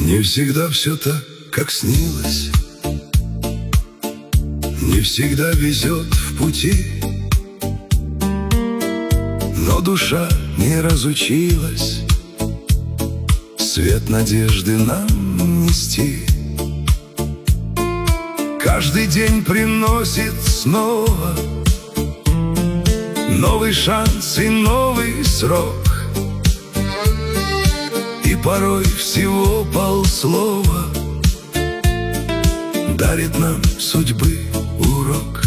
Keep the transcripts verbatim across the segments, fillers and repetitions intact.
Не всегда все так, как снилось, не всегда везет в пути, но душа не разучилась свет надежды нам нести. Каждый день приносит снова новый шанс и новый срок, и порой всего полслова дарит нам судьбы урок.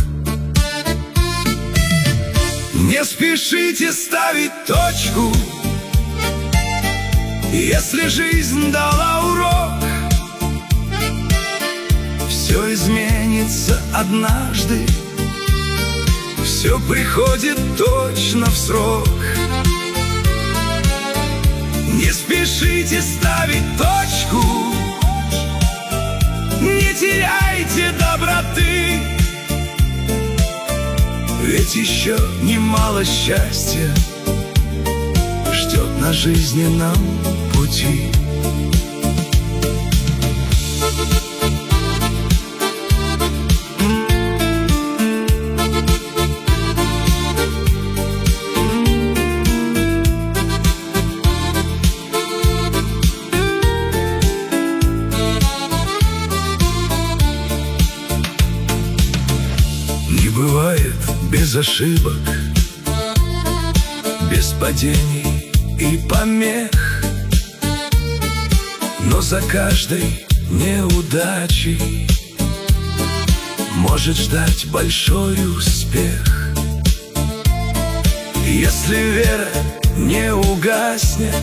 Не спешите ставить точку, если жизнь дала урок. Все изменится однажды, все приходит точно в срок. Не спешите ставить точку, не теряйте доброты, ведь еще немало счастья ждет на жизненном пути. Не бывает без ошибок, без падений и помех, но за каждой неудачей может ждать большой успех. Если вера не угаснет,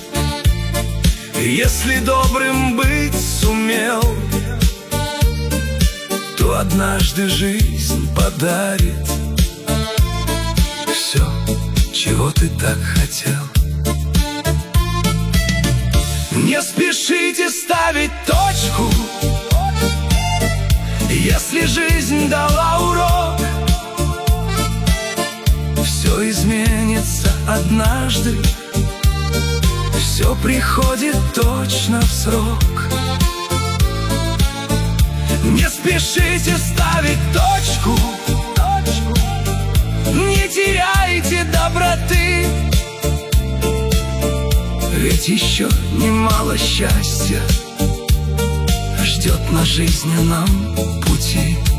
если добрым быть сумел, то однажды жизнь подарит все, чего ты так хотел. Не спешите ставить точку, если жизнь дала урок. Все изменится однажды, все приходит точно в срок. Не спешите ставить точку, не теряйте доброты, ведь еще немало счастья ждет на жизненном пути.